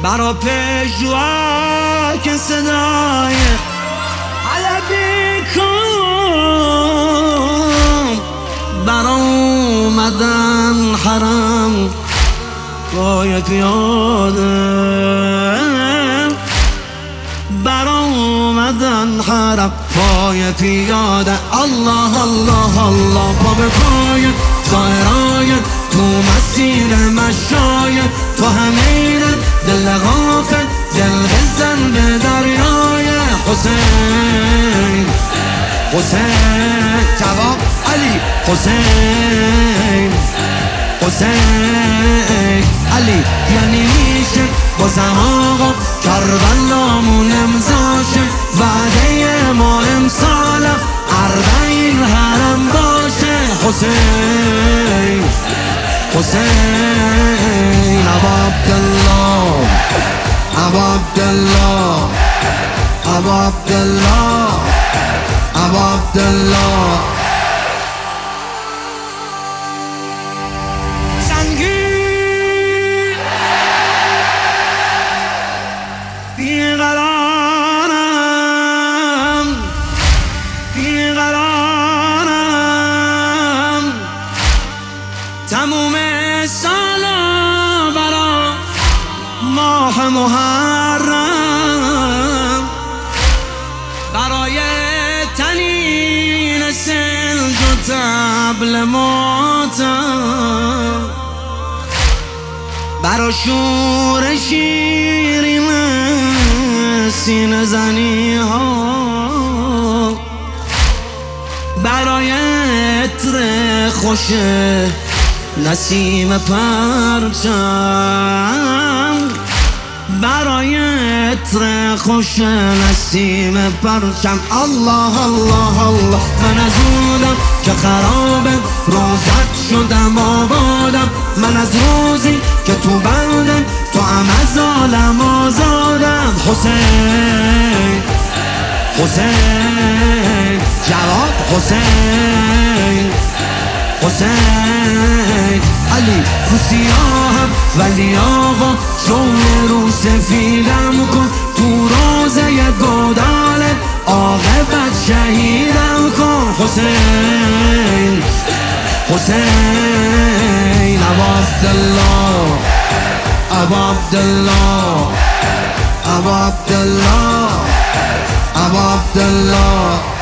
برا پژوها که صدای علبی کن برا اومدن حرم پای پیاده برا اومدن حرم پای پیاده الله الله الله پا به پای زائرای تو مسیر مشای تو همین دل غافل دل بزن به دریای حسین حسین جواب علی حسین حسین علی یعنی میشه بازم آقا کربلامون امضاشه وعده ما امسال 40 حرم باشه حسین حسین ابو عبدالله ابو عبدالله ابو عبدالله ابو عبدالله تموم سالا برا ماه محرم برای تنین سلج و طبل ماتم برا شور شیرین سینه زنی ها برای عطر خوش نسیم پرچم برای عطر خوش نسیم پرچم الله الله الله من از اونم که خرابم روزت شدم آبادم من از روزی که تو بندم تو هم از عالم آزادم حسین حسین جواب حسین حسین علی تو سیاهم ولی آقا شوی رو سفیدم کن تو روزه گودال عاقبت شهیدم کن حسین حسین ابو عبدالله ابو عبدالله ابو عبدالله ابو عبدالله